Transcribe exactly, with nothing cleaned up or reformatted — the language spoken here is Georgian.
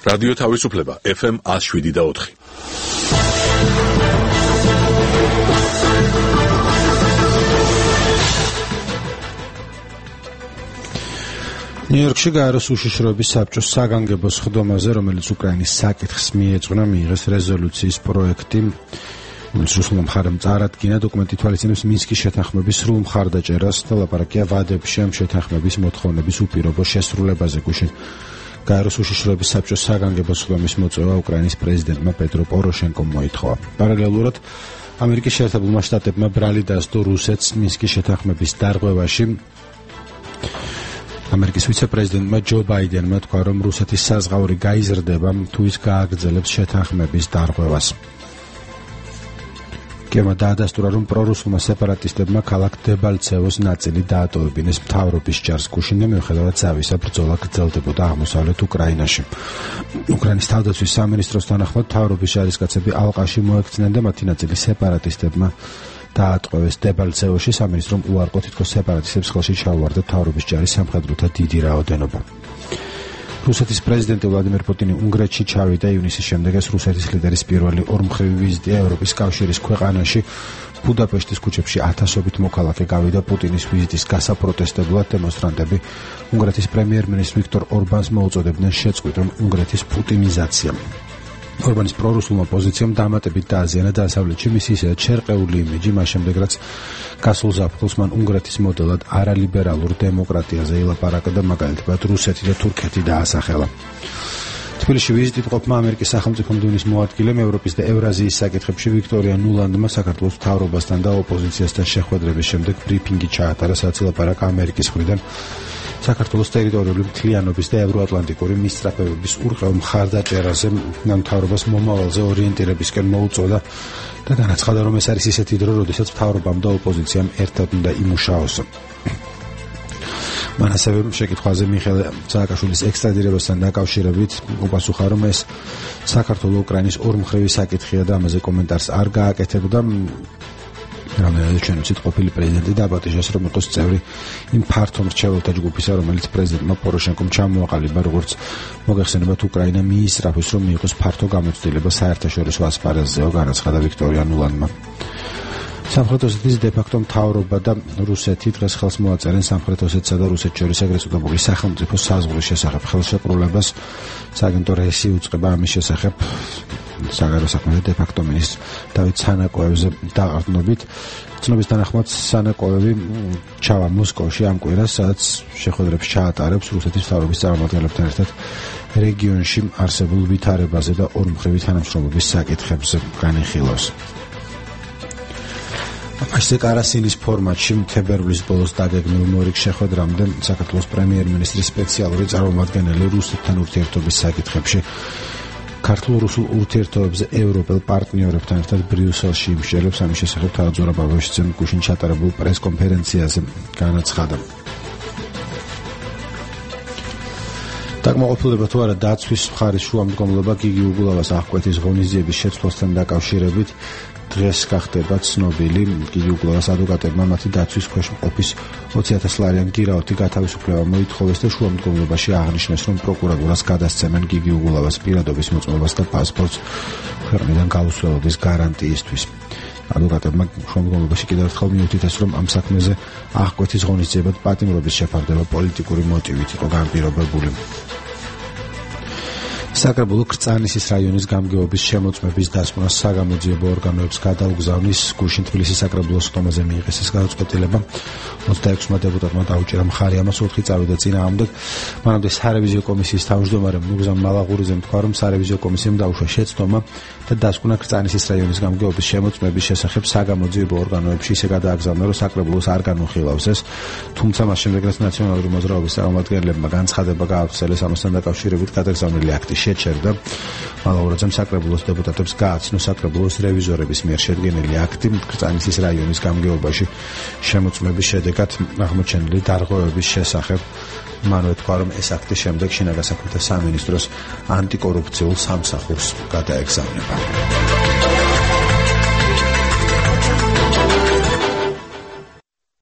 რადიო თავისუფლება ეფ ემ one oh seven და four. ნიუ-იორკში გაეროს უშიშროების საბჭოს საგანგებო სხდომაზე, რომელიც უკრაინის საკითხს მიეძღვნა, მიიღეს რეზოლუციის პროექტი, რომელიც რუსულმა მხარემ წარადგინა. დოკუმენტი თვალისწინებს მინსკის შეთანხმების სრულ მხარდაჭერას და ლაპარაკია ვადებში ამ შეთანხმების მოთხოვნების უპირობო შესრულებაზე. გუშინ გაეროს უშიშროების საბჭოს საგანგებო სხდომის მოწვევა უკრაინის პრეზიდენტმა პეტრო პოროშენკომ მოითხოვა. პარალელურად ამერიკის შეერთებულმა შტატებმა ბრალი დასდო რუსეთს მინსკის შეთანხმების დარღვევაში. ამერიკის ვიცე-პრეზიდენტმა ჯო ბაიდენმა თქვა, რომ რუსეთის საზღაური გაიზრდება, თუ ის გააგრძელებს შეთანხმების დარღვევას. კიევმა დაადასტურა, რომ პრორუსულმა სეპარატისტებმა ქალაქ დებალცევოს ნაწილი დაატოვებინეს მთავრობის ჯარს. გუშინ მიუხედავად ზავისა, ბრძოლა გრძელდებოდა აღმოსავლეთ უკრაინაში. უკრაინის თავდაცვის სამინისტროს თანახმად, მთავრობის ჯარისკაცები ალყაში მოექცნენ და მათი ნაწილი სეპარატისტებმა დაატყვევეს. დებალცევოში სამინისტრომ უარყო, თითქოს სეპარატისტებს ხელში ჩაუვარდა მთავრობის ჯარის სამხედროთა დიდი რაოდენობა. რუსეთის პრეზიდენტი ვლადიმერ პუტინი უნგრეთში ჩავიდა. ივნისის შემდეგ ეს რუსეთის ლიდერის პირველი ორმხრივი ვიზიტია ევროპის კავშირის ქვეყანაში. ბუდაპეშტის ქუჩებში ათასობით მოქალაქე გავიდა პუტინის ვიზიტის გასაპროტესტებლად. დემონსტრანტები უნგრეთის პრემიერ-მინისტრ ვიქტორ ორბანს მოუწოდებდნენ შეწყვიტონ უნგრეთის პუტინიზაცია. ორბანის პრორუსულმა პოზიციამ დამატებით დააზიანა დასავლეთში მისი ისედაც შერყეული იმიჯი, მას შემდეგ რაც გასულ ზაფხულს მან უნგრეთის მოდელად არალიბერალურ დემოკრატიაზე ილაპარაკა და მაგალითად რუსეთი და თურქეთი დაასახელა. თბილისში ვიზიტით ყოფმა ამერიკის სახელმწიფო მდივნის მოადგილემ ევროპის და ევრაზიის საკითხებში ვიქტორია ნულანდმა საქართველოს მთავრობასთან და ოპოზიციასთან შეხვედრების შემდეგ ბრიფინგი ჩაატარა, სადაც ილაპარაკა ამერიკის მხრიდან საქართველოს ტერიტორიული მთლიანობის და ევროატლანტიკური მისწრაფებების ურყევ მხარდაჭერაზე, მთავრობას მომავალზე ორიენტირებისკენ მოუწოდა და განაცხადა, რომ ეს არის ისეთი დრო, როდესაც მთავრობამ და ოპოზიციამ ერთად უნდა იმუშაოს. მან ასევე შეკითხვაზე მიხეილ სააკაშვილის ექსტრადირებასთან დაკავშირებით უპასუხა, რომ ეს საქართველოს უკრაინის ორმხრივი საკითხია და ამაზე კომენტარს არ გააკეთებდა. რამდენადაც ჩვენ ვიცით, ყოფილი პრეზიდენტი დაბატიშეს, რომ იყოს წევრი იმ ფართო მრჩეველთა ჯგუფისა, რომელიც პრეზიდენტმა პოროშენკომ ჩამოაყალიბა, როგორც მოგეხსენებათ, უკრაინა მიისწრაფოს, რომ მიიღოს ფართო გამოცდილება საერთაშორისო ასპარეზზეო, განაცხადა ვიქტორია ნულანდმა. სამხრეთ ოსეთის დე-ფაქტო მთავრობა და რუსეთი დღეს ხელს მოაწერენ სამხრეთ ოსეთსა და რუსეთს შორის ეგრეთ წოდებული სახელმწიფო საზღვრის შესახებ ხელშეკრულებას. სააგენტო რესი უწყება ამის შესახებ საგარეო საქმეთა დე-ფაქტო მინისტრ დავით სანაკოევზე დაყრდნობით. ცნობის თანახმად სანაკოევი ჩავა მოსკოვში ამ კვირას, სადაც შეხვედრებს ჩაატარებს რუსეთის მთავრობის წარმომადგენლებთან ერთად რეგიონში არსებულ ვითარებაზე და ორმხრივი თანამშრომლობის საკითხებზე განიხილავს. მასზე კარასინის ფორმატში თებერვლის ბოლოს დაგეგმილ მორიგ შეხვედრამდე საქართველოს პრემიერ-მინისტრის სპეციალური წარმომადგენელი რუსეთთან ურთიერთობის საკითხებში ქართულ-რუსულ ურთიერთობებზე ევროპელ პარტნიორებთან ერთად ბრიუსელში იმსჯელებს. ამის შესახებ თავად ზურაბ აბაშიძემ გუშინ ჩატარებულ პრეს-კონფერენციაზე განაცხადა. დაკმაყოფილება თუ არა დაცვის მხარის შუამდგომლობა გიგი უგულავას აღკვეთის ღონისძიების შეცვლასთან დაკავშირებით დღეს გახდება ცნობილი. გიგი უგულავას ადვოკატებმა მათი დაცვის ქვეშ მყოფის ოცი ათას ლარიან გირაოთი გათავისუფლება მოითხოვეს და შუამდგომლობაში აღნიშნეს, რომ პროკურატურას გადასცემენ გიგი უგულავას პირადობის მოწმობას და პასპორტს ქვეყნიდან გაუსვლელობის გარანტიისთვის. ადვოკატებმა შუამდგომლობაში კიდევ ერთხელ მიუთითეს, რომ ამ საქმეზე აღკვეთის ღონისძიებად პატიმრობის შეფარდება პოლიტიკური მოტივით იყო განპირობებული. საკრებულო ქრწანისის რაიონის გამგეობის შემოწმების დასკვნას საგამოძიებო ორგანოებს გადაუგზავნის. გუშინ თბილისის საკრებულოს სხდომაზე მიიღეს ეს გადაწყვეტილება. ოცდაექვსმა დეპუტატმა დაუჭირა მხარი ამას, ოთხი წავიდა წინააღმდეგ. მანამდე სარევიზიო კომისიის თავმჯდომარემ ნუგზამ მალაღურიძემ თქვა, რომ სარევიზიო კომისიამ დაუშვა შეცდომა და დასკვნა ქრწანისის რაიონის გამგეობის შემოწმების შესახებ საგამოძიებო ორგანოებში ისე გადააგზავნა, რომ საკრებულოს არ განუხილავს ეს. თუმცა მას შემდეგ, რაც ნაციონალური მოძრაობის წარმომადგენლებმა განცხადება გაავრცელეს ამასთან დაკავშირებით გადაგზავნილი აქტი შეჩერდა. მალაღურიძემ საკრებულოს დეპუტატებს გააცნო საკრებულოს რევიზორების მიერ შედგენილი აქტი ქრწანისის რაიონის გამგეობაში შემოწმების შედეგად აღმოჩენილი დარღვევების შესახებ. მანვე თქვა, რომ ეს აქტი შემდეგ შინაგან საქმეთა სამინისტროს ანტიკორუფციულ სამსახურს გადაეგზავნება.